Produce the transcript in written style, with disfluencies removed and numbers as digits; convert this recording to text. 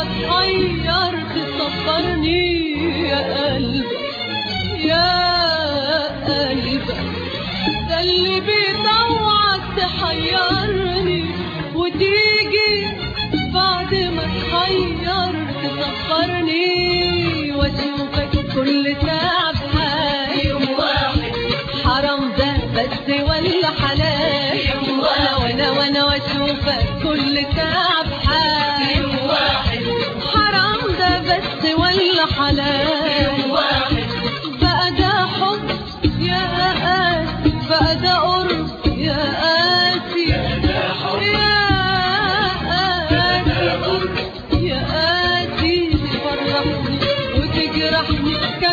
اتغير تصبرني يا قلبي يا قلبي، ده اللي بيطوعك تحيرني وتيجي بعد ما تغير تصبرني واشوفك كل تعب حالي يوم واحد. حرام ده بس ولا حلال يوم واحد، وانا واشوفك كل تعب حالي يوم واحد. حرام ده بس ولا حلال يوم واحد. بقى ده حب يا قاسي، بقى ده قرب يا قاسي، يا قاسي يا قاسي. تفرحني وتجرحني